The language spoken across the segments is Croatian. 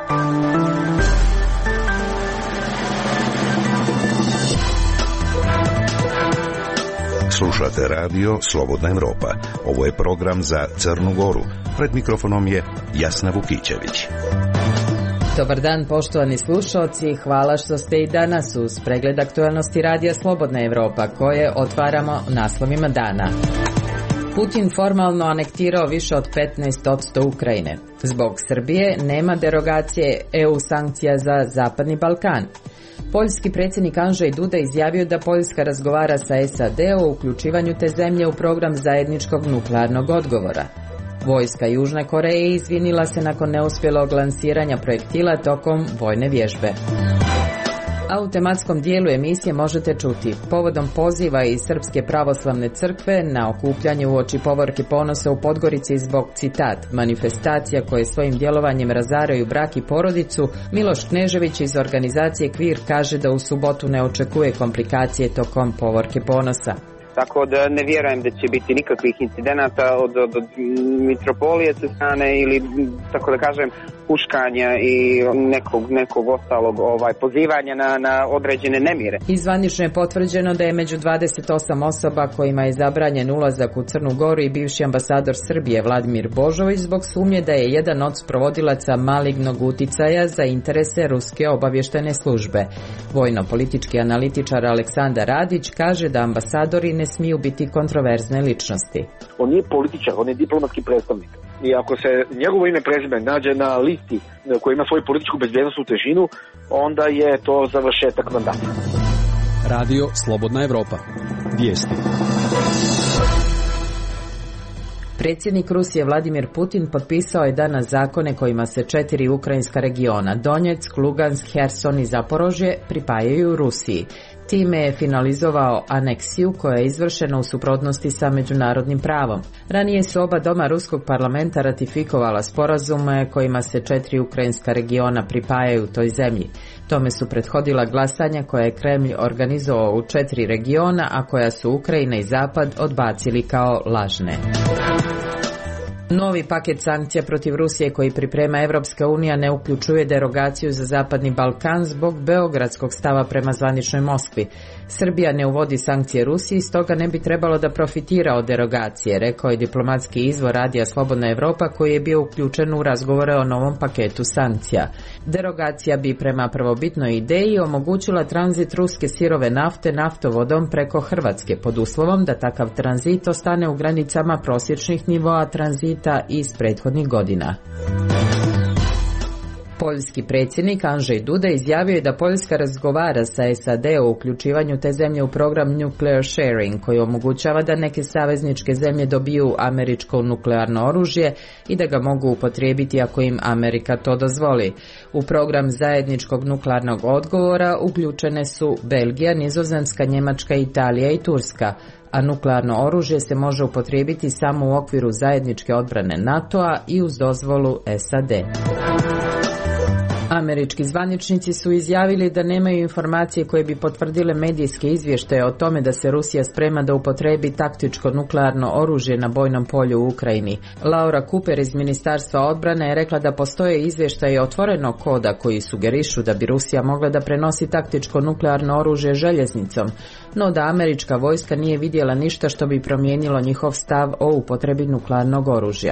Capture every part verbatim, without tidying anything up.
Slušate radio Slobodna Evropa. Ovo je program za Crnu Goru. Pred mikrofonom je Jasna Vukićević. Dobar dan, poštovani slušalci. Hvala što ste i danas uz pregled aktualnosti radija Slobodna Evropa, koje otvaramo naslovima dana. Putin formalno anektirao više od petnaest posto Ukrajine. Zbog Srbije nema derogacije E U sankcija za Zapadni Balkan. Poljski predsjednik Andrzej Duda izjavio da Poljska razgovara sa S A D o uključivanju te zemlje u program zajedničkog nuklearnog odgovora. Vojska Južne Koreje izvinila se nakon neuspjelog lansiranja projektila tokom vojne vježbe. A u tematskom dijelu emisije možete čuti: povodom poziva iz Srpske pravoslavne crkve na okupljanje uoči Povorke Ponosa u Podgorici zbog, citat, manifestacija koje svojim djelovanjem razaraju brak i porodicu, Miloš Knežević iz organizacije Kvir kaže da u subotu ne očekuje komplikacije tokom Povorke Ponosa. Tako da ne vjerujem da će biti nikakvih incidenata od, od, od mitropolije sa strane ili, tako da kažem, huškanja i nekog, nekog ostalog ovaj, pozivanja na, na određene nemire. Izvanično je potvrđeno da je među dvadeset osam osoba kojima je zabranjen ulazak u Crnu Goru i bivši ambasador Srbije Vladimir Božović zbog sumnje da je jedan od sprovodilaca malignog uticaja za interese ruske obavještajne službe. Vojno-politički analitičar Aleksandar Radić kaže da ambasadori ne smiju biti kontroverzne ličnosti. On nije političar, on je diplomatski predstavnik. I ako se njegovo ime prezime nađe na listi koja ima svoju političku bezbjednostnu težinu, onda je to završetak mandata. Radio Slobodna Evropa. Vijesti. Predsjednik Rusije Vladimir Putin potpisao je danas zakone kojima se četiri ukrajinska regiona, Donjeck, Lugansk, Herson i Zaporožje, pripajaju Rusiji. Time je finalizovao aneksiju koja je izvršena u suprotnosti sa međunarodnim pravom. Ranije su oba doma ruskog parlamenta ratifikovala sporazume kojima se četiri ukrajinska regiona pripajaju toj zemlji. Tome su prethodila glasanja koje je Kremlj organizovao u četiri regiona, a koja su Ukrajina i Zapad odbacili kao lažne. Novi paket sankcija protiv Rusije koji priprema Evropska unija ne uključuje derogaciju za Zapadni Balkan zbog beogradskog stava prema zvaničnoj Moskvi. Srbija ne uvodi sankcije Rusiji, stoga ne bi trebalo da profitira od derogacije, rekao je diplomatski izvor radija Slobodna Evropa koji je bio uključen u razgovore o novom paketu sankcija. Derogacija bi prema prvobitnoj ideji omogućila tranzit ruske sirove nafte naftovodom preko Hrvatske pod uslovom da takav tranzit ostane u granicama prosječnih nivoa tranzita iz prethodnih godina. Poljski predsjednik Andrzej Duda izjavio je da Poljska razgovara sa S A D o uključivanju te zemlje u program Nuclear Sharing, koji omogućava da neke savezničke zemlje dobiju američko nuklearno oružje i da ga mogu upotrijebiti ako im Amerika to dozvoli. U program zajedničkog nuklearnog odgovora uključene su Belgija, Nizozemska, Njemačka, Italija i Turska, a nuklearno oružje se može upotrijebiti samo u okviru zajedničke odbrane NATO-a i uz dozvolu S A D. Američki zvaničnici su izjavili da nemaju informacije koje bi potvrdile medijske izvještaje o tome da se Rusija sprema da upotrebi taktičko nuklearno oružje na bojnom polju u Ukrajini. Laura Cooper iz Ministarstva odbrane je rekla da postoje izvještaje otvorenog koda koji sugerišu da bi Rusija mogla da prenosi taktičko nuklearno oružje željeznicom, no da američka vojska nije vidjela ništa što bi promijenilo njihov stav o upotrebi nuklearnog oružja.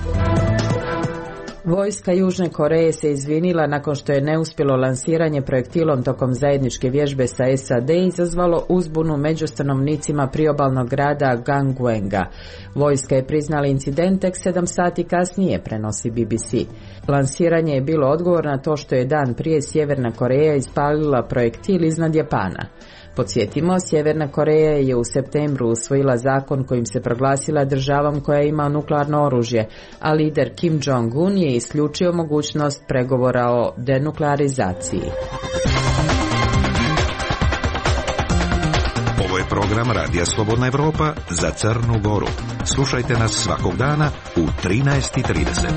Vojska Južne Koreje se izvinila nakon što je neuspjelo lansiranje projektilom tokom zajedničke vježbe sa S A D izazvalo uzbunu među stanovnicima priobalnog grada Gangwonga. Vojska je priznala incident tek sedam sati kasnije, prenosi B B C. Lansiranje je bilo odgovor na to što je dan prije Sjeverna Koreja ispalila projektil iznad Japana. Podsjetimo, Sjeverna Koreja je u septembru usvojila zakon kojim se proglasila državom koja ima nuklearno oružje, a lider Kim Jong-un je isključio mogućnost pregovora o denuklearizaciji. Ovo je program Radija Slobodna Evropa za Crnu Goru. Slušajte nas svakog dana u trinaest i trideset.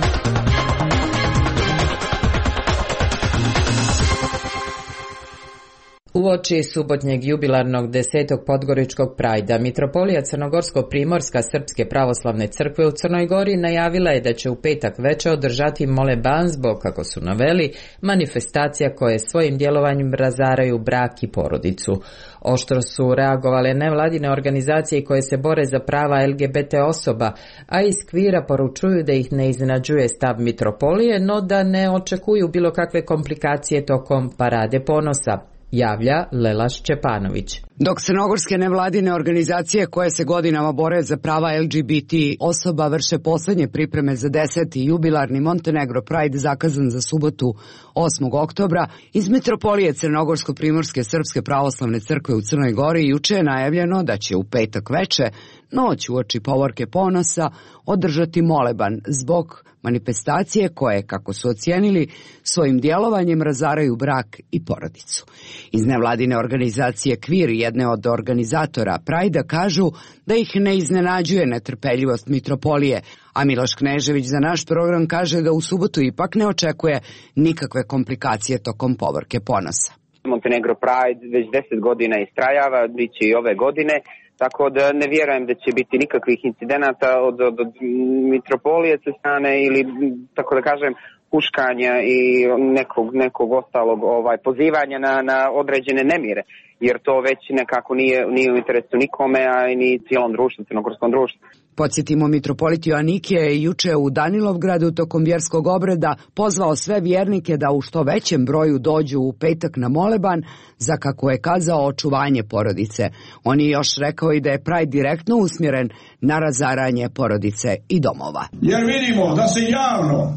Uoči subotnjeg jubilarnog desetog podgoričkog prajda, Mitropolija Crnogorsko-Primorska Srpske pravoslavne crkve u Crnoj Gori najavila je da će u petak večer održati moleban zbog, kako su naveli, manifestacija koje svojim djelovanjem razaraju brak i porodicu. Oštro su reagovale nevladine organizacije koje se bore za prava L G B T osoba, a iz Kvira poručuju da ih ne iznenađuje stav Mitropolije, no da ne očekuju bilo kakve komplikacije tokom Parade ponosa, javlja Lela Šćepanović. Dok crnogorske nevladine organizacije koje se godinama bore za prava L G B T osoba vrše posljednje pripreme za deseti jubilarni Montenegro Pride zakazan za subotu osmog oktobra, iz Mitropolije Crnogorsko-Primorske Srpske pravoslavne crkve u Crnoj Gori juče je najavljeno da će u petak veče, noć uoči Povorke ponosa, održati moleban zbog manifestacije koje, kako su ocijenili, svojim djelovanjem razaraju brak i porodicu. Iz nevladine organizacije Kvir, jedne od organizatora Prajda, kažu da ih ne iznenađuje netrpeljivost Mitropolije, a Miloš Knežević za naš program kaže da u subotu ipak ne očekuje nikakve komplikacije tokom Povorke ponosa. Montenegro Pride već deset godina istrajava, bit će i ove godine, tako da ne vjerujem da će biti nikakvih incidenata od, od, od Mitropolije sa strane ili, tako da kažem, huškanja i nekog, nekog ostalog ovaj, pozivanja na, na određene nemire, jer to već nekako nije, nije u interesu nikome, a i ni cijelom društvu, crnogorskom društvu. Podsjetimo, mitropolit Joanikije je juče u Danilovgradu tokom vjerskog obreda pozvao sve vjernike da u što većem broju dođu u petak na moleban za, kako je kazao, očuvanje porodice. On je još rekao i da je Pride direktno usmjeren na razaranje porodice i domova. Jer vidimo da se javno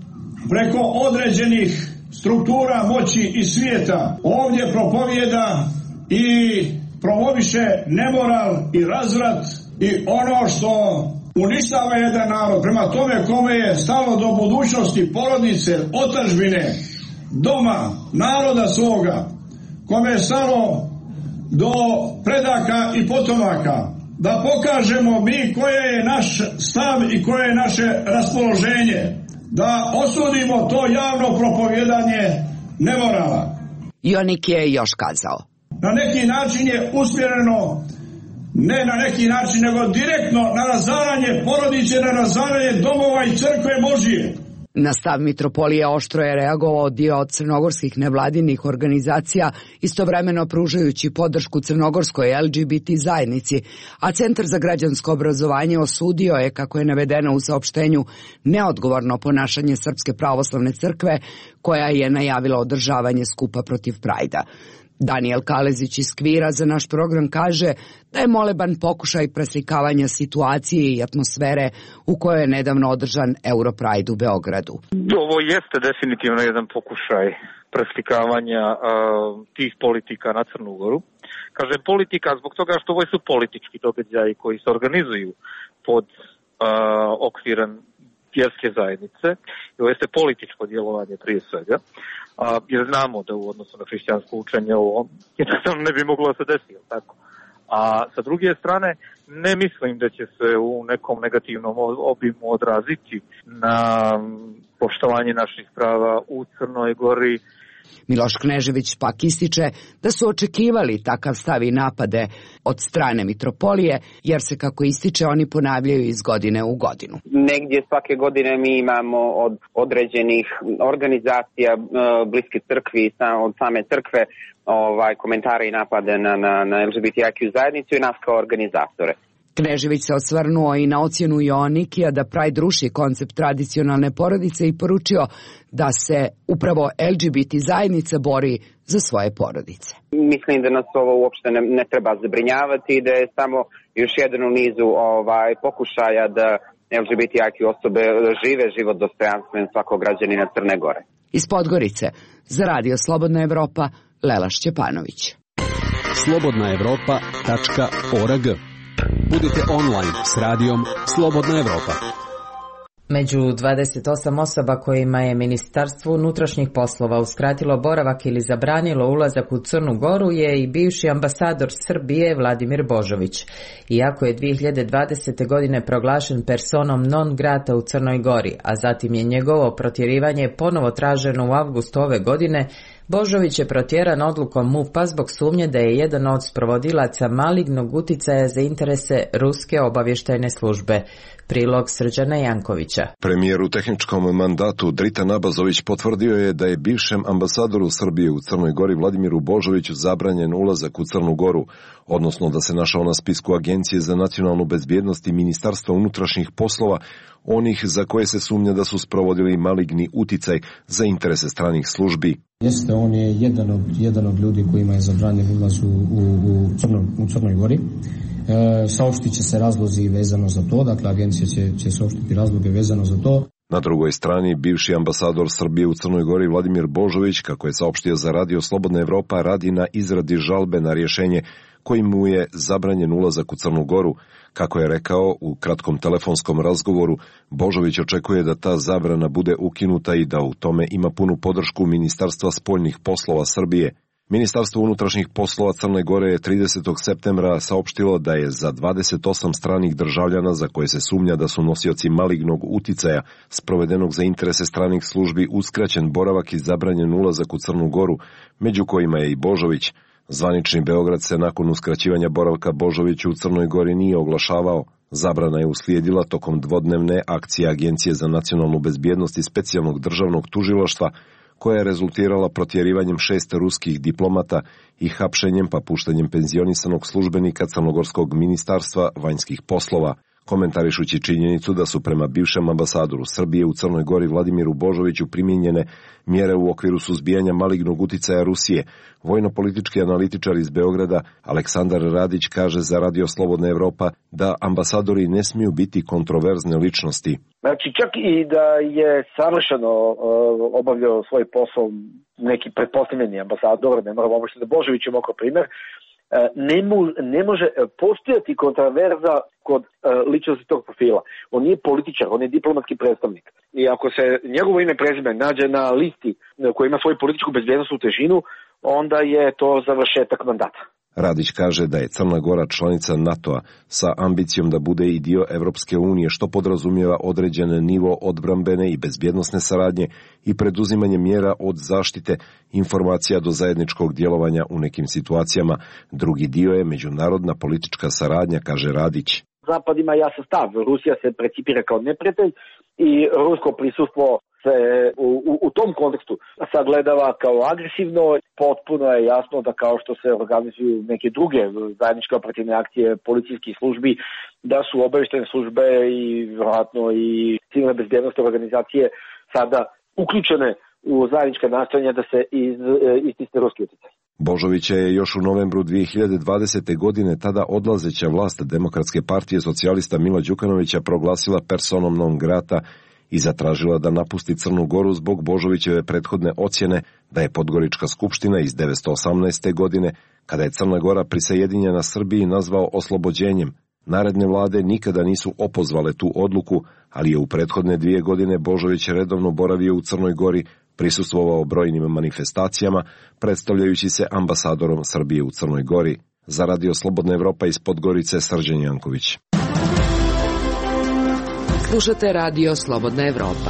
preko određenih struktura moći i svijeta ovdje propovijeda i promoviše nemoral i razvrat i ono što uništava jedan narod. Prema tome kome je stalo do budućnosti porodice, otadžbine, doma, naroda svoga, kome je stalo do predaka i potomaka, da pokažemo mi koje je naš stav i koje je naše raspoloženje, da osudimo to javno propovjedanje nemorala. Jonik je još kazao: na neki način je usmjereno, ne na neki način, nego direktno na razaranje porodice, na razaranje domova i crkve Božije. Na stav Mitropolije oštro je reagovao dio od crnogorskih nevladinih organizacija, istovremeno pružajući podršku crnogorskoj L G B T zajednici, a Centar za građansko obrazovanje osudio je, kako je navedeno u saopštenju, neodgovorno ponašanje Srpske pravoslavne crkve, koja je najavila održavanje skupa protiv Prajda. Danijel Kalezić iz Kvira za naš program kaže da je moleban pokušaj preslikavanja situacije i atmosfere u kojoj je nedavno održan Europride u Beogradu. Ovo jeste definitivno jedan pokušaj preslikavanja uh, tih politika na Crnu Goru. Kažem politika zbog toga što ovo su politički događaji koji se organizuju pod uh, okvirom vjerske zajednice. I ovo jeste političko djelovanje prije svega. A, jer znamo da u odnosu na hrišćansko učenje ovo jednostavno ne bi moglo da se desiti, tako. A sa druge strane, ne mislim da će se u nekom negativnom obimu odraziti na poštovanje naših prava u Crnoj Gori. Miloš Knežević pak ističe da su očekivali takav stav i napade od strane Mitropolije, jer se, kako ističe, oni ponavljaju iz godine u godinu. Negdje svake godine mi imamo od određenih organizacija bliske crkvi, od same crkve, ovaj, komentare i napade na, na, na L G B T I Q zajednicu i nas kao organizatore. Knežević se osvrnuo i na ocjenu Joanikija da Pride ruši koncept tradicionalne porodice i poručio da se upravo L G B T zajednica bori za svoje porodice. Mislim da nas ovo uopšte ne, ne treba zabrinjavati i da je samo još jedan u nizu ovaj, pokušaja da L G B T I Q osobe žive život dostojanstven svakog građanina Crne Gore. Iz Podgorice za Radio Slobodna Evropa, Lela Šćepanović. slobodna evropa tačka org. Budite online s radijom Slobodna Evropa. Među dvadeset osam osoba kojima je Ministarstvo unutrašnjih poslova uskratilo boravak ili zabranilo ulazak u Crnu Goru je i bivši ambasador Srbije Vladimir Božović. Iako je dvije hiljade dvadesete. godine proglašen personom non grata u Crnoj Gori, a zatim je njegovo protjerivanje ponovo traženo u avgustu ove godine, Božović je protjeran odlukom M U P-a zbog sumnje da je jedan od sprovodilaca malignog uticaja za interese ruske obavještajne službe. Prilog Srđana Jankovića. Premijer u tehničkom mandatu Dritan Abazović potvrdio je da je bivšem ambasadoru Srbije u Crnoj Gori Vladimiru Božoviću zabranjen ulazak u Crnu Goru, odnosno da se našao na spisku Agencije za nacionalnu bezbjednost i Ministarstva unutrašnjih poslova, onih za koje se sumnja da su sprovodili maligni uticaj za interese stranih službi. Jeste, on je jedan od, jedan od ljudi kojima je zabranjen ulaz u, u, u, Crno, u Crnoj Gori. E, saopštit će se razlozi vezano za to, dakle agencija će, će saopštiti razloge vezano za to. Na drugoj strani, bivši ambasador Srbije u Crnoj Gori Vladimir Božović, kako je saopštio za Radio Slobodna Evropa, radi na izradi žalbe na rješenje kojim mu je zabranjen ulazak u Crnu Goru. Kako je rekao u kratkom telefonskom razgovoru, Božović očekuje da ta zabrana bude ukinuta i da u tome ima punu podršku Ministarstva spoljnih poslova Srbije. Ministarstvo unutrašnjih poslova Crne Gore je tridesetog septembra saopštilo da je za dvadeset osam stranih državljana za koje se sumnja da su nosioci malignog uticaja sprovedenog za interese stranih službi uskraćen boravak i zabranjen ulazak u Crnu Goru, među kojima je i Božović. Zvanični Beograd se nakon uskraćivanja boravka Božoviću u Crnoj Gori nije oglašavao. Zabrana je uslijedila tokom dvodnevne akcije Agencije za nacionalnu bezbjednost i specijalnog državnog tužilaštva, koja je rezultirala protjerivanjem šest ruskih diplomata i hapšenjem pa puštanjem penzionisanog službenika Crnogorskog ministarstva vanjskih poslova. Komentarišući činjenicu da su prema bivšem ambasadoru Srbije u Crnoj Gori Vladimiru Božoviću primijenjene mjere u okviru suzbijanja malignog uticaja Rusije, vojno-politički analitičar iz Beograda Aleksandar Radić kaže za Radio Slobodna Evropa da ambasadori ne smiju biti kontroverzne ličnosti. Znači, čak i da je savršeno uh, obavljao svoj posao neki pretpostavljeni ambasador, ne moramo obično da Božovićem oko primjer, Ne, mu, ne može postojati kontroverza kod uh, ličnosti tog profila. On nije političar, on je diplomatski predstavnik. I ako se njegovo ime prezime nađe na listi koja ima svoju političku bezbjednosnu težinu, onda je to završetak mandata. Radić kaže da je Crna Gora članica NATO-a sa ambicijom da bude i dio Evropske unije, što podrazumijeva određen nivo odbrambene i bezbjednosne saradnje i preduzimanje mjera od zaštite informacija do zajedničkog djelovanja u nekim situacijama. Drugi dio je međunarodna politička saradnja, kaže Radić. Zapad ima jasan stav. Rusija se precipira kao neprijatelj i rusko prisustvo se u, u, u tom kontekstu sagledava kao agresivno. Potpuno je jasno da kao što se organizuju neke druge zajedničke operativne akcije policijskih službi, da su obavještajne službe i vjerojatno i civilne bezbjednosne organizacije sada uključene u zajednička nastojanja da se iz, istisne ruski utjecaj. Božovića je još u novembru dvije hiljade dvadesete. godine tada odlazeća vlast Demokratske partije socijalista Mila Đukanovića proglasila personom non grata i zatražila da napusti Crnu Goru zbog Božovićeve prethodne ocjene da je Podgorička skupština iz devetsto osamnaeste. godine, kada je Crna Gora prisajedinjena Srbiji, nazvao oslobođenjem. Naredne vlade nikada nisu opozvale tu odluku, ali je u prethodne dvije godine Božović redovno boravio u Crnoj Gori, prisustvovao brojnim manifestacijama, predstavljajući se ambasadorom Srbije u Crnoj Gori. Za Radio Slobodna Evropa iz Podgorice, Srđan Janković. Slušate Radio Slobodna Evropa.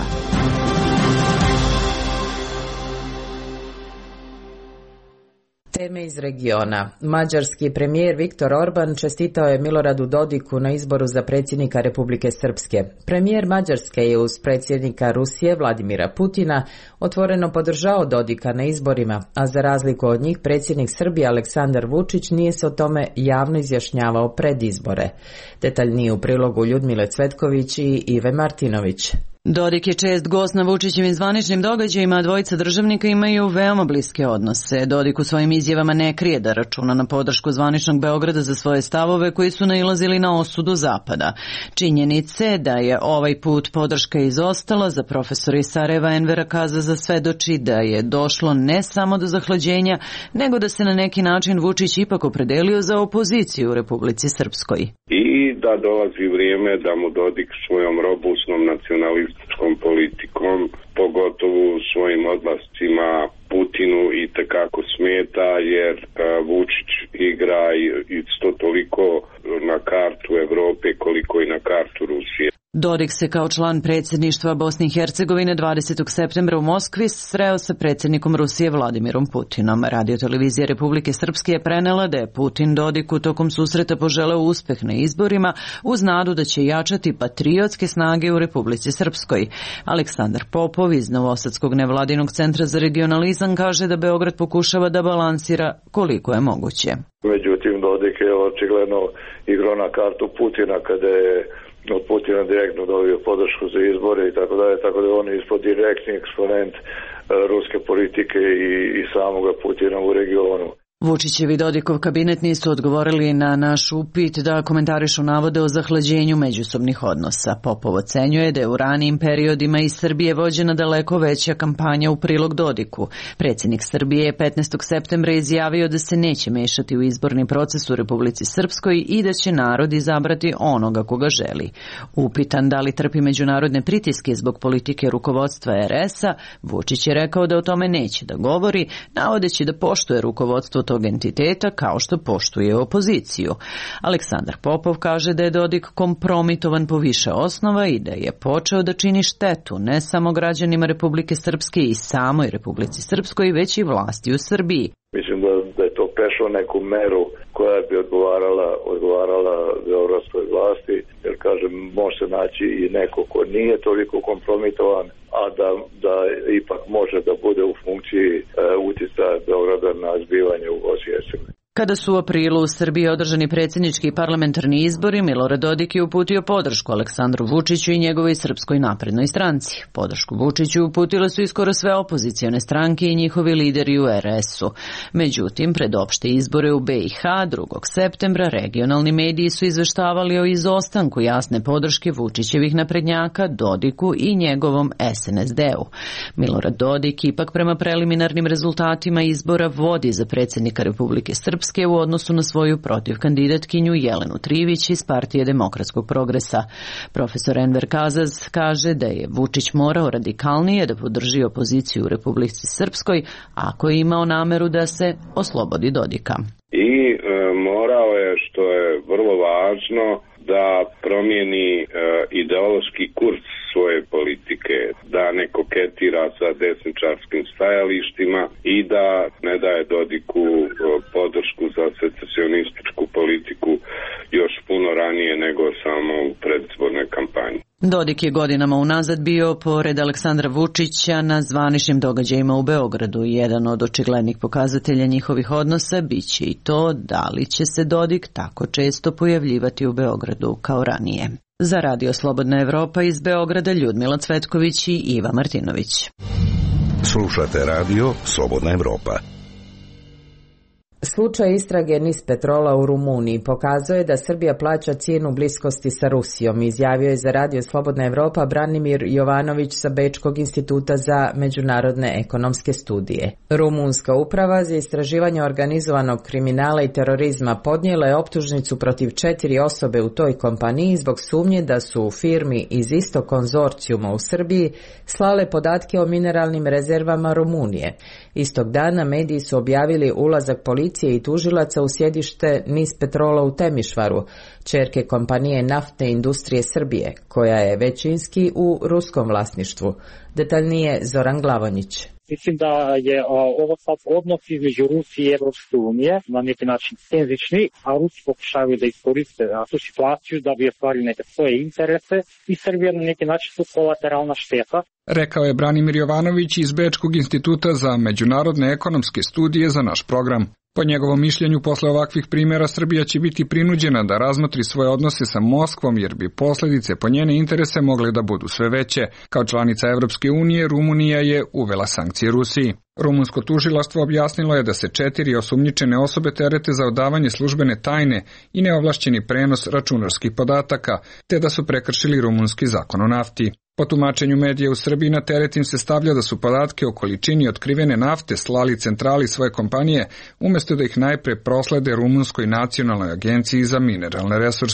Teme iz regiona. Mađarski premijer Viktor Orban čestitao je Miloradu Dodiku na izboru za predsjednika Republike Srpske. Premijer Mađarske je uz predsjednika Rusije Vladimira Putina otvoreno podržao Dodika na izborima, a za razliku od njih predsjednik Srbije Aleksandar Vučić nije se o tome javno izjašnjavao pred izbore. Detaljnije u prilogu Ljudmile Cvetković i Ive Martinović. Dodik je čest gost na Vučićevim zvaničnim događajima, a dvojica državnika imaju veoma bliske odnose. Dodik u svojim izjavama ne krije da računa na podršku zvaničnog Beograda za svoje stavove koji su nailazili na osudu Zapada. Činjenice da je ovaj put podrška izostala za profesora iz Sarajeva Envera Kaza za svedoči da je došlo ne samo do zahlađenja, nego da se na neki način Vučić ipak opredelio za opoziciju u Republici Srpskoj. I da dolazi vrijeme da mu Dodik svojom robustnom nacionalističkom politikom, pogotovo svojim odlascima Putinu i tekako smeta, jer Vučić igra isto toliko na kartu Evrope koliko i na kartu Rusije. Dodik se kao član predsjedništva Bosne i Hercegovine dvadesetog septembra u Moskvi sreo sa predsjednikom Rusije Vladimirom Putinom. Radiotelevizija Republike Srpske je prenela da je Putin Dodiku tokom susreta poželeo uspeh na izborima uz nadu da će jačati patriotske snage u Republici Srpskoj. Aleksandar Popov iz Novosadskog nevladinog centra za regionalizam kaže da Beograd pokušava da balansira koliko je moguće. Međutim, Dodik je očigledno igrao na kartu Putina kada je od Putina direktno dobio podršku za izbore i tako dalje, tako da on je ispod direktni eksponent ruske politike i, i samoga Putina u regionu. Vučićev i Dodikov kabinet nisu odgovorili na naš upit da komentarišu navode o zahlađenju međusobnih odnosa. Popov ocenjuje da je u ranijim periodima iz Srbije vođena daleko veća kampanja u prilog Dodiku. Predsjednik Srbije je petnaestog septembra izjavio da se neće mešati u izborni proces u Republici Srpskoj i da će narod izabrati onoga koga želi. Upitan da li trpi međunarodne pritiske zbog politike rukovodstva er es a, Vučić je rekao da o tome neće da govori, navodeći da poštuje rukovodstvo tog entiteta kao što poštuje opoziciju. Aleksandar Popov kaže da je Dodik kompromitovan po više osnova i da je počeo da čini štetu ne samo građanima Republike Srpske i samoj Republici Srpskoj, već i vlasti u Srbiji. Mislim da, da je to prešao neku meru koja bi odgovarala, odgovarala beogradskoj vlasti, jer kažem, može se naći i neko ko nije toliko kompromitovan, a da, da ipak može da bude u funkciji e, utjecaja Beograda na zbivanje u Bosni i Hercegovini. Kada su u aprilu u Srbiji održani predsjednički i parlamentarni izbori, Milorad Dodik je uputio podršku Aleksandru Vučiću i njegovoj Srpskoj naprednoj stranci. Podršku Vučiću uputile su i skoro sve opozicione stranke i njihovi lideri u er es u. Međutim, pred opšte izbore u be i ha drugog septembra regionalni mediji su izveštavali o izostanku jasne podrške Vučićevih naprednjaka, Dodiku i njegovom es en es de-u. Milorad Dodik ipak prema preliminarnim rezultatima izbora vodi za predsjednika Republike Srpske u odnosu na svoju protiv kandidatkinju Jelenu Trivić iz Partije demokratskog progresa. Profesor Enver Kazaz kaže da je Vučić morao radikalnije da podrži opoziciju u Republici Srpskoj ako je imao nameru da se oslobodi Dodika. I e, morao je, što je vrlo važno, da promijeni e, ideološki kurs svoje politike, da ne koketira sa desničarskim stajalištima i da ne daje Dodiku e, podršku za secesionističku politiku još puno ranije nego samo u predizbornoj kampanji. Dodik je godinama unazad bio, pored Aleksandra Vučića, na zvaničnim događajima u Beogradu. Jedan od očiglednih pokazatelja njihovih odnosa biće i to da li će se Dodik tako često pojavljivati u Beogradu kao ranije. Za Radio Slobodna Evropa iz Beograda Ljudmila Cvetković i Iva Martinović. Slušate Radio Slobodna Evropa. Slučaj istrage NIS Petrola u Rumuniji pokazuje da Srbija plaća cijenu bliskosti sa Rusijom, izjavio je za Radio Slobodna Evropa Branimir Jovanović sa Bečkog instituta za međunarodne ekonomske studije. Rumunska uprava za istraživanje organizovanog kriminala i terorizma podnijela je optužnicu protiv četiri osobe u toj kompaniji zbog sumnje da su u firmi iz istog konzorcijuma u Srbiji slale podatke o mineralnim rezervama Rumunije. Istog dana mediji su objavili ulazak policije i tužilaca u sjedište NIS Petrola u Temišvaru, ćerke kompanije naftne industrije Srbije, koja je većinski u ruskom vlasništvu. Detaljnije Zoran Glavonjić. Mislim da je ovo sad odnos između Rusije i Evropske unije na neki način tenzični, a Rusi pokušavaju da iskoriste tu situaciju da bi ostvarili neke svoje interese i Srbija na neki način su kolateralna šteta. Rekao je Branimir Jovanović iz Bečkog instituta za međunarodne ekonomske studije za naš program. Po njegovom mišljenju, posle ovakvih primjera Srbija će biti prinuđena da razmotri svoje odnose sa Moskvom, jer bi posljedice po njene interese mogle da budu sve veće. Kao članica Evropske unije, Rumunija je uvela sankcije Rusiji. Rumunsko tužilaštvo objasnilo je da se četiri osumnjičene osobe terete za odavanje službene tajne i neovlašćeni prenos računarskih podataka, te da su prekršili rumunski zakon o nafti. Po tumačenju medija u Srbiji na teret im se stavlja da su podatke o količini otkrivene nafte slali centrali svoje kompanije, umjesto da ih najpre proslede Rumunskoj nacionalnoj agenciji za mineralne resurse.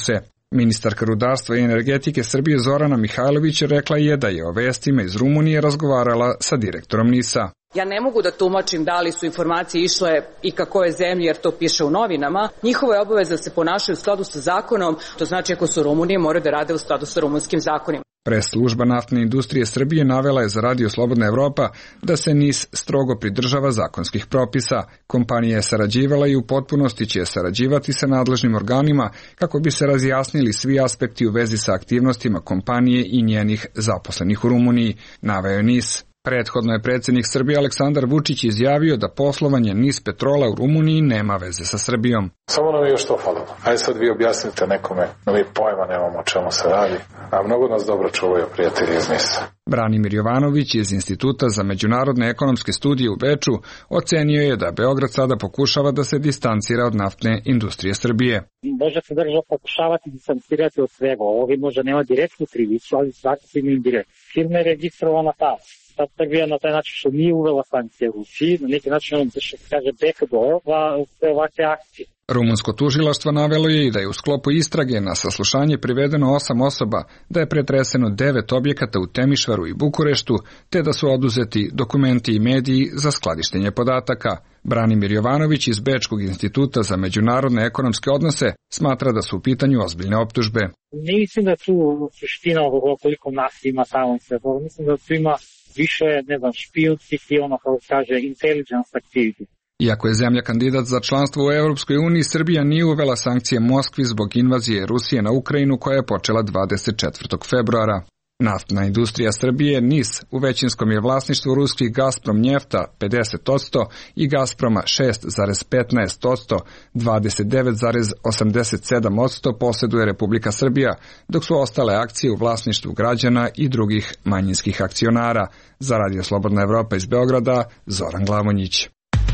Ministarka rudarstva i energetike Srbije Zorana Mihajlović rekla je da je o vestima iz Rumunije razgovarala sa direktorom NIS-a. Ja ne mogu da tumačim da li su informacije išle i ka kojoj zemlji, jer to piše u novinama. Njihova je obaveza da se ponašaju u skladu sa zakonom, to znači ako su Rumunije moraju da rade u skladu sa rumunskim zakonima. Pres služba naftne industrije Srbije navela je za Radio Slobodna Evropa da se NIS strogo pridržava zakonskih propisa. Kompanija je sarađivala i u potpunosti će sarađivati sa nadležnim organima kako bi se razjasnili svi aspekti u vezi sa aktivnostima kompanije i njenih zaposlenih u Rumuniji, naveo je NIS. Prethodno je predsjednik Srbije Aleksandar Vučić izjavio da poslovanje NIS Petrola u Rumuniji nema veze sa Srbijom. Samo nam je još to falilo. Ajde sad vi objasnite nekome, no mi pojma nemamo o čemu se radi, a mnogo nas dobro čuvaju prijatelji iz NIS-a. Branimir Jovanović iz Instituta za međunarodne ekonomske studije u Beču ocenio je da Beograd sada pokušava da se distancira od naftne industrije Srbije. Može se država pokušavati distancirati od svega. Ovi možda nema direktnu krivicu, ali svakako ima indirektnu. Firma je registrovana tamo. Sad Srbija na taj način što nije uvela sankcije Rusiji, na neki način on se kaže backdoor sve ovakve akcije. Rumunsko tužilaštvo navelo je i da je u sklopu istrage na saslušanje privedeno osam osoba, da je pretreseno devet objekata u Temišvaru i Bukureštu, te da su oduzeti dokumenti i mediji za skladištenje podataka. Branimir Jovanović iz Bečkog instituta za međunarodne ekonomske odnose smatra da su u pitanju ozbiljne optužbe. Ne mislim da tu suština koliko nas ima tamo se, mislim da tu ima više, ne znam, špijunskih i ono, kao kaže, intelligence activity. Iako je zemlja kandidat za članstvo u Europskoj uniji, Srbija nije uvela sankcije Moskvi zbog invazije Rusije na Ukrajinu koja je počela dvadeset četvrtog februara. Naftna industrija Srbije, NIS, u većinskom je vlasništvu ruskih Gazprom Njefta pedeset posto i Gazproma šest zarez petnaest posto, dvadeset devet zarez osamdeset sedam posto posjeduje Republika Srbija, dok su ostale akcije u vlasništvu građana i drugih manjinskih akcionara. Za Radio Slobodna Evropa iz Beograda, Zoran Glavonjić.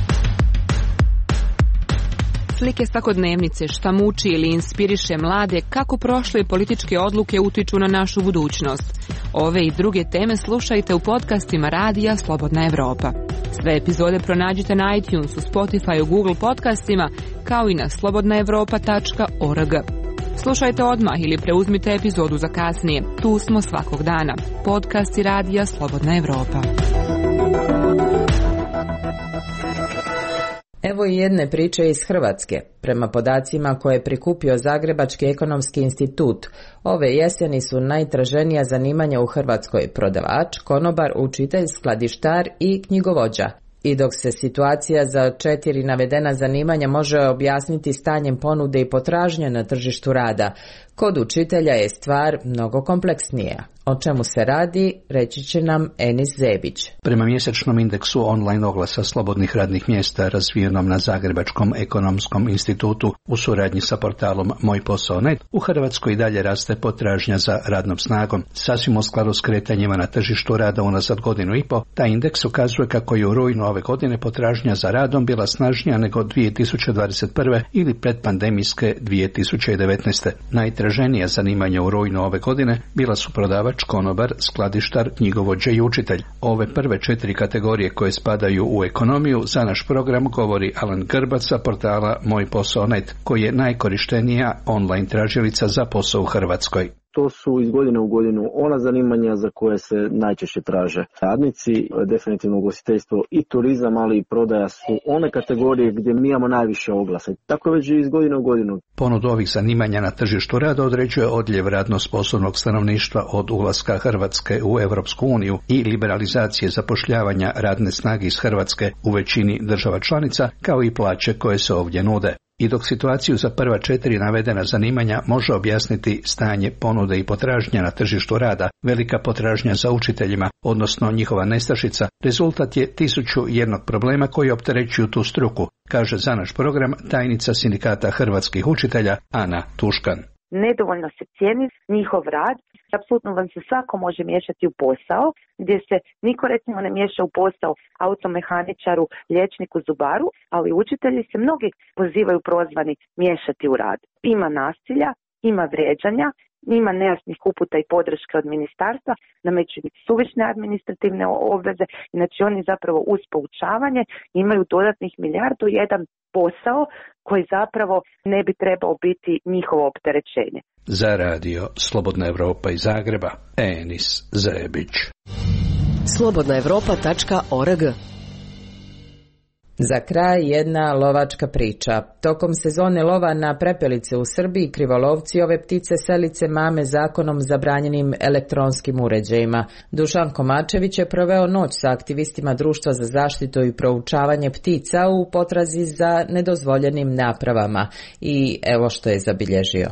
Slike svakodnevnice, šta muči ili inspiriše mlade, kako prošle političke odluke utiču na našu budućnost. Ove i druge teme slušajte u podcastima Radija Slobodna Evropa. Sve epizode pronađite na iTunesu, Spotify, Google podcastima, kao i na slobodna evropa tačka org. Slušajte odmah ili preuzmite epizodu za kasnije. Tu smo svakog dana. Podcasti Radija Slobodna Evropa. Evo i jedne priče iz Hrvatske. Prema podacima koje je prikupio Zagrebački ekonomski institut, ove jeseni su najtraženija zanimanja u Hrvatskoj prodavač, konobar, učitelj, skladištar i knjigovođa. I dok se situacija za četiri navedena zanimanja može objasniti stanjem ponude i potražnje na tržištu rada, kod učitelja je stvar mnogo kompleksnija. O čemu se radi, reći će nam Enis Zebić. Prema mjesečnom indeksu online oglasa slobodnih radnih mjesta razvijenom na Zagrebačkom ekonomskom institutu u suradnji sa portalom Moj posao tačka net, u Hrvatskoj i dalje raste potražnja za radnom snagom. Sasvim u skladu s kretanjima na tržištu rada unazad godinu i po, taj indeks ukazuje kako je u rujnu ove godine potražnja za radom bila snažnija nego dvije tisuće dvadeset prve ili predpandemijske dvije tisuće devetnaeste. Najtraženija zanimanja u rujnu ove godine bila su prodavač, konobar, skladištar, knjigovođa i učitelj. Ove prve četiri kategorije koje spadaju u ekonomiju za naš program govori Alan Grbac sa portala Moj posao tačka net, koji je najkorištenija online tražilica za posao u Hrvatskoj. To su iz godine u godinu ona zanimanja za koje se najčešće traže radnici. Definitivno ugostiteljstvo i turizam, ali i prodaja su one kategorije gdje mi imamo najviše oglasa. Tako već iz godine u godinu. Ponudu ovih zanimanja na tržištu rada određuje odljev radno sposobnog stanovništva od ulaska Hrvatske u Europsku uniju i liberalizacije zapošljavanja radne snage iz Hrvatske u većini država članica, kao i plaće koje se ovdje nude. I dok situaciju za prva četiri navedena zanimanja može objasniti stanje ponude i potražnja na tržištu rada, velika potražnja za učiteljima, odnosno njihova nestašica, rezultat je tisuću jednog problema koji opterećuju tu struku, kaže za naš program tajnica Sindikata hrvatskih učitelja Ana Tuškan. Nedovoljno se cijeni njihov rad, apsolutno vam se svako može miješati u posao, gdje se niko recimo ne miješa u posao automehaničaru, liječniku, zubaru, ali učitelji se mnogi pozivaju prozvani miješati u rad. Ima nasilja, ima vrijeđanja Ima nejasnih uputa i podrške od ministarstva, nameću suvišne administrativne obveze, znači oni zapravo uz poučavanje imaju dodatnih milijardu jedan posao koji zapravo ne bi trebao biti njihovo opterećenje. Za radio Slobodna Evropa iz Zagreba, Enis Zajebić. slobodna evropa tačka org. Za kraj jedna lovačka priča. Tokom sezone lova na prepelice u Srbiji krivolovci ove ptice selice mame zakonom zabranjenim elektronskim uređajima. Dušan Komačević je proveo noć sa aktivistima Društva za zaštitu i proučavanje ptica u potrazi za nedozvoljenim napravama. I evo što je zabilježio.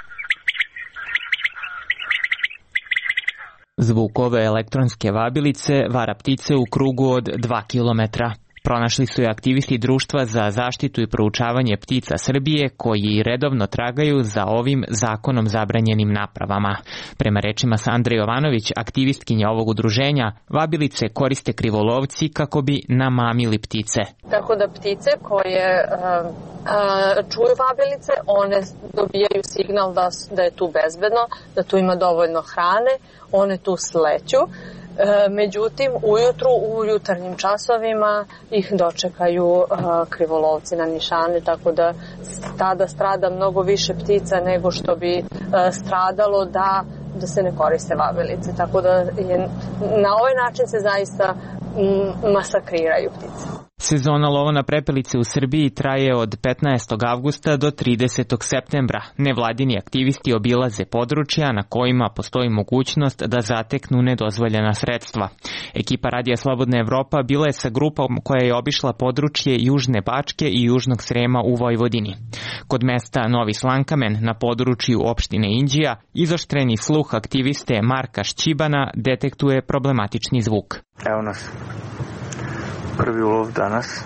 Zvuk ove elektronske vabilice vara ptice u krugu od dva kilometra. Pronašli su je aktivisti Društva za zaštitu i proučavanje ptica Srbije koji redovno tragaju za ovim zakonom zabranjenim napravama. Prema rečima Sandre Jovanović, aktivistkinja ovog udruženja, vabilice koriste krivolovci kako bi namamili ptice. Tako da ptice koje uh, uh, čuju vabilice, one dobijaju signal da, da je tu bezbedno, da tu ima dovoljno hrane, one tu sleću. Međutim, ujutru, u jutarnjim časovima ih dočekaju uh, krivolovci na nišane, tako da tada strada mnogo više ptica nego što bi uh, stradalo da, da se ne koriste vabilice. Tako da je, na ovaj način se zaista m, masakriraju ptice. Sezona lova na prepelice u Srbiji traje od petnaestog avgusta do tridesetog septembra. Nevladini aktivisti obilaze područja na kojima postoji mogućnost da zateknu nedozvoljena sredstva. Ekipa Radija Slobodna Evropa bila je sa grupom koja je obišla područje Južne Bačke i Južnog Srema u Vojvodini. Kod mesta Novi Slankamen na području opštine Inđija izoštreni sluh aktiviste Marka Šćibana detektuje problematični zvuk. Evo nas. Prvi ulov danas.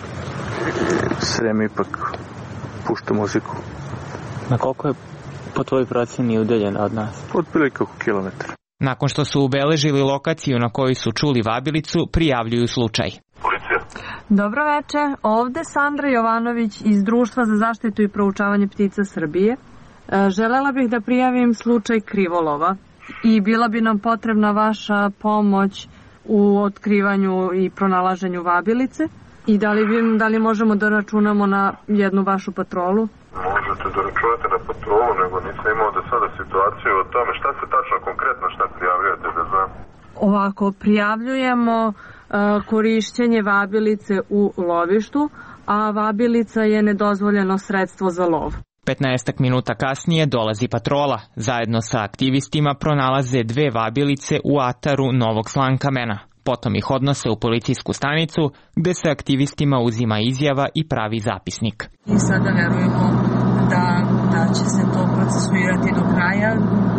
Srem ipak pušta muziku. Na koliko je po tvojoj proceni udaljena od nas? Otprilike oko kilometra. Nakon što su ubeležili lokaciju na kojoj su čuli vabilicu, prijavljuju slučaj. Policija. Dobro veče, ovde Sandra Jovanović iz Društva za zaštitu i proučavanje ptica Srbije. Želela bih da prijavim slučaj krivolova i bila bi nam potrebna vaša pomoć u otkrivanju i pronalaženju vabilice i da li, bi, da li možemo da računamo na jednu vašu patrolu? Možete da računate na patrolu, nego nisam imao da sada situaciju o tome. Šta se tačno konkretno šta prijavljujete da znam? Ovako, prijavljujemo uh, korišćenje vabilice u lovištu, a vabilica je nedozvoljeno sredstvo za lov. petnaestak minuta kasnije dolazi patrola. Zajedno sa aktivistima pronalaze dve vabilice u ataru Novog Slankamena. Potom ih odnose u policijsku stanicu gde se aktivistima uzima izjava i pravi zapisnik. I sada verujemo da, da će se to procesuirati do kraja,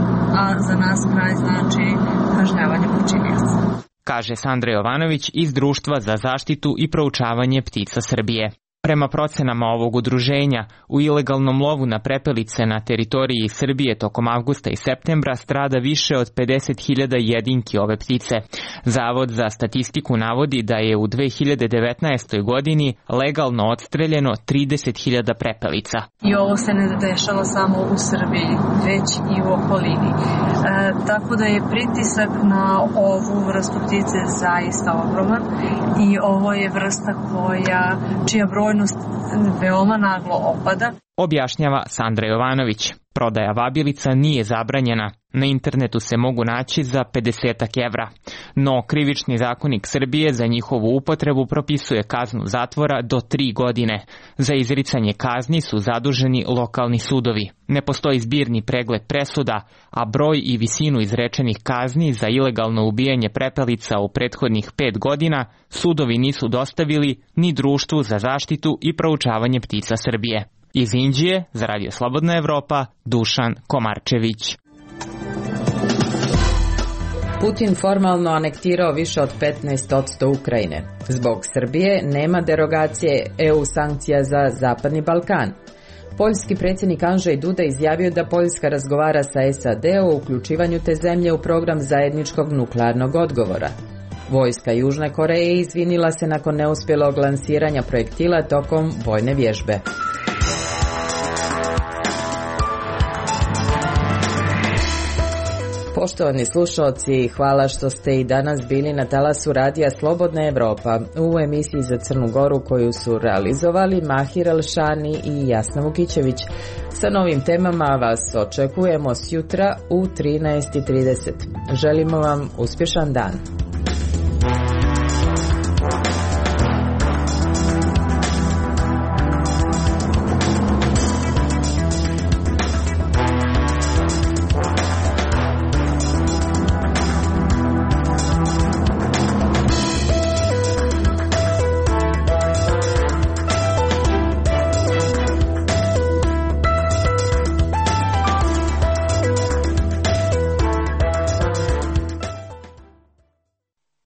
a za nas kraj znači kažnjavanje počinioca. Kaže Sandra Jovanović iz Društva za zaštitu i proučavanje ptica Srbije. Prema procenama ovog udruženja, u ilegalnom lovu na prepelice na teritoriji Srbije tokom avgusta i septembra strada više od pedeset hiljada jedinki ove ptice. Zavod za statistiku navodi da je u dve hiljade devetnaestoj godini legalno odstreljeno trideset hiljada prepelica. I ovo se ne dešava samo u Srbiji, već i u okolini. E, tako da je pritisak na ovu vrstu ptice zaista ogroman i ovo je vrsta koja, čija broj veoma naglo opada. Objašnjava Sandra Jovanović. Prodaja vabilica nije zabranjena. Na internetu se mogu naći za pedeset evra. No, krivični zakonik Srbije za njihovu upotrebu propisuje kaznu zatvora do tri godine. Za izricanje kazni su zaduženi lokalni sudovi. Ne postoji zbirni pregled presuda, a broj i visinu izrečenih kazni za ilegalno ubijanje prepelica u prethodnih pet godina sudovi nisu dostavili ni Društvu za zaštitu i proučavanje ptica Srbije. Iz Inđije, za Radio Slobodna Evropa, Dušan Komarčević. Putin formalno anektirao više od petnaest posto Ukrajine. Zbog Srbije nema derogacije E U sankcija za Zapadni Balkan. Poljski predsjednik Andrzej Duda izjavio da Poljska razgovara sa S A D o uključivanju te zemlje u program zajedničkog nuklearnog odgovora. Vojska Južne Koreje izvinila se nakon neuspjelog lansiranja projektila tokom vojne vježbe. Poštovani slušalci, hvala što ste i danas bili na talasu radija Slobodna Evropa u emisiji za Crnu Goru koju su realizovali Mahir Elšani i Jasna Vukićević. Sa novim temama vas očekujemo sjutra u trinaest i trideset. Želimo vam uspješan dan.